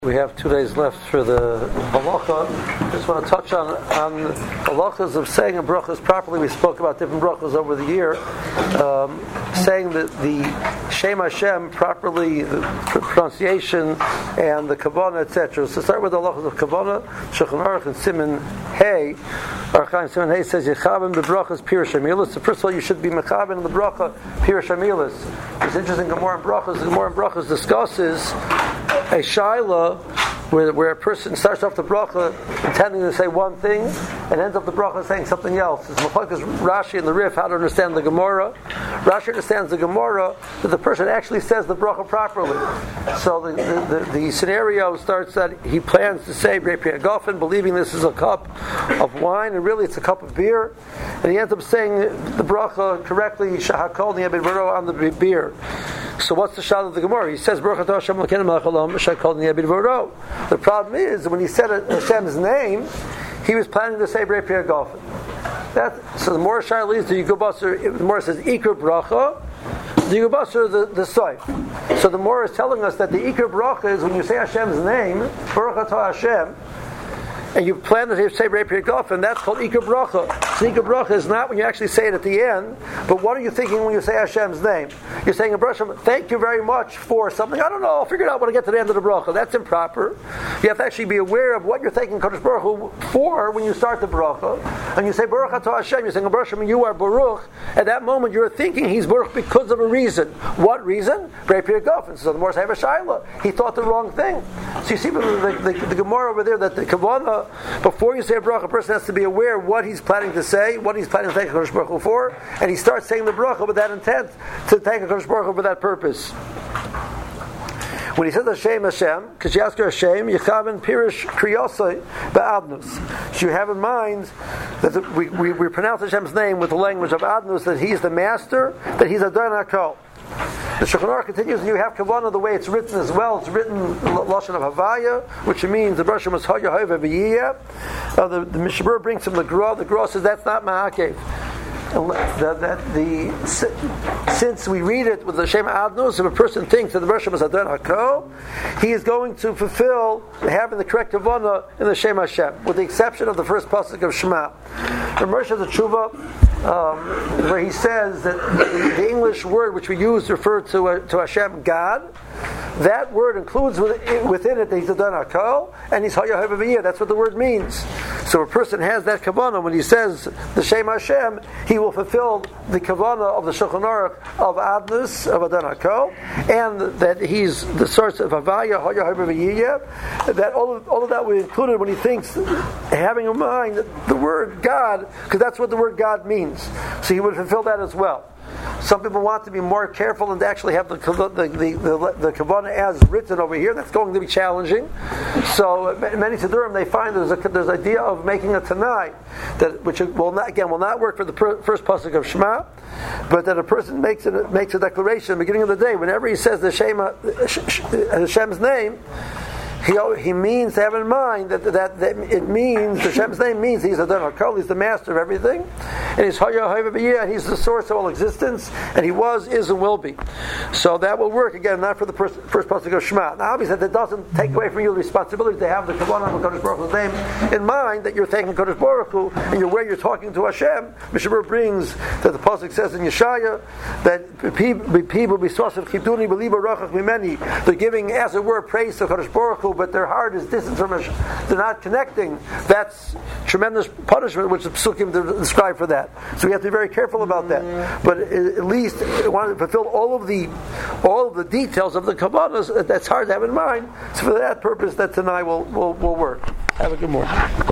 We have 2 days left for the halacha. Just want to touch on halachas of saying a brachas properly. We spoke about different brachas over the year. Saying that the Shem Hashem properly, the pronunciation and the kavanah, etc. So start with the halachas of kavanah. Shulchan Aruch and Siman Hey. Archaim Siman Hey says Yechaben bebrachas pirush hamilas. So first of all, you should be mechaben in the bracha pirush hamilas. It's interesting. Gemara and brachas discusses a shaila where a person starts off the bracha intending to say one thing and ends up the bracha saying something else. It's Machlokes Rashi in the Rif how to understand the Gemara. Rashi understands the Gemara that the person actually says the bracha properly. So the scenario starts that he plans to say Brei Pri Hagafen, believing this is a cup of wine, and really it's a cup of beer, and he ends up saying the bracha correctly Shahakol Ni'abed Varo on the beer. So what's the shot of the Gemara? He says, Baruch atah Hashem Elokeinu melech haolam asher kol ni'abed v'oro. The problem is, when he said Hashem's name, he was planning to say Brei Pri Hagafen. So the more Shai leads the Yigubasar, the more says Ikar Bracha, the Yigubasar the Soif. So the more is telling us that the Ikar Bracha is when you say Hashem's name, Baruch atah Hashem, and you plan to say Brei Pri Hagafen, that's called Ikar Bracha. So Ikar Bracha is not when you actually say it at the end, but what are you thinking when you say Hashem's name? You're saying, Hashem, thank you very much for something. I don't know, I'll figure it out when I get to the end of the bracha. That's improper. You have to actually be aware of what you're thanking Kadosh Baruch Hu for when you start the bracha. And you say, Baruch atah Hashem, you're saying, Baruch Hashem, you are Baruch. At that moment, you're thinking he's Baruch because of a reason. What reason? Brei Pri Hagafen. So the more say Shaila, he thought the wrong thing. So you see the Gemara over there that the Kavanah, before you say a bracha, a person has to be aware what he's planning to say, what he's planning to thank Kadosh Baruch Hu for, and he starts saying the bracha with that intent to thank Kadosh Baruch Hu for that purpose. When he says Hashem, because you ask her Hashem, Yechaben Pirush Kriyosai Ba'adnus. So you have in mind that we pronounce Hashem's name with the language of Adnus, that he's the master, that he's Adon HaKol. The Shulchan Aruch continues, and you have kavanah the way it's written as well. It's written lashon of Havaya, which means the Rosh was Hayah V'Yiyah. The Mishabur brings him the Gra. The Gra says that's not Ma'akev. Since we read it with the Shem Adnus, if a person thinks that the Rosh is Adon HaKol, he is going to fulfill having the correct kavanah in the Shem Hashem, with the exception of the first pasuk of Shema. The Rosh has a tshuva where he says that the English word which we use to refer to Hashem, God, that word includes within it that he's Adon HaKol and he's Hayah V'Yiyah. That's what the word means. So a person has that kavanah when he says the Shem Hashem, he will fulfill the kavanah of the Shulchan Aruch of Adnus, of Adon HaKol, and that he's the source of Havaya, Hayah V'Yiyah. That all of that will be included when he thinks, having in mind the word God, because that's what the word God means. So he would fulfill that as well. Some people want to be more careful and to actually have the kavanah as written over here. That's going to be challenging. So many Sidurim, they find there's an idea of making a Tanai, which will not work for the first pasuk of Shema, but that a person makes a declaration at the beginning of the day whenever he says the Hashem's name. He means to have in mind that it means Hashem's name means he's Adon HaKol, he's the master of everything, and he's Hayah V'Yiyah, and he's the source of all existence, and he was, is, and will be. So that will work again, not for the first pasuk of Shema. Now, obviously, that doesn't take away from you the responsibility to have the kavanah of Kadosh Baruch Hu's name in mind, that you're thanking Kadosh Baruch Hu, and you're where you're talking to Hashem. Mishabur brings that the pasuk says in Yeshaya that people they're giving, as it were, praise to Kadosh Baruch Hu, but their heart is distant from Hashem. They're not connecting. That's tremendous punishment which the Psukim describe for that. So we have to be very careful about that. But at least want to fulfill all of the details of the Kabbalah. That's hard to have in mind. So for that purpose, that tonight will work. Have a good morning.